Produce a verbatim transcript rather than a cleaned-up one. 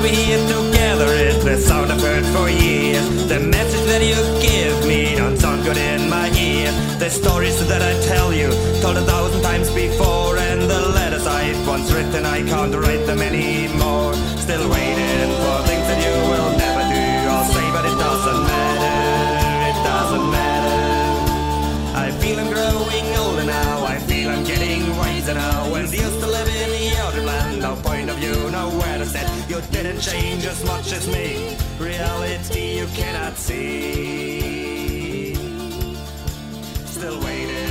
we're here together is the sound I've heard for years. The message that you give me don't sound good in my ear. The stories that I tell you, told a thousand times before, and the letters I've once written, I can't write them anymore. Still waiting for things that you will never do or say, but it doesn't matter, it doesn't matter. I feel I'm growing older now, I feel I'm getting wiser now. When you used to live in the outer land, no point of view, nowhere to set. You didn't change as much as me, reality you cannot see. Still waiting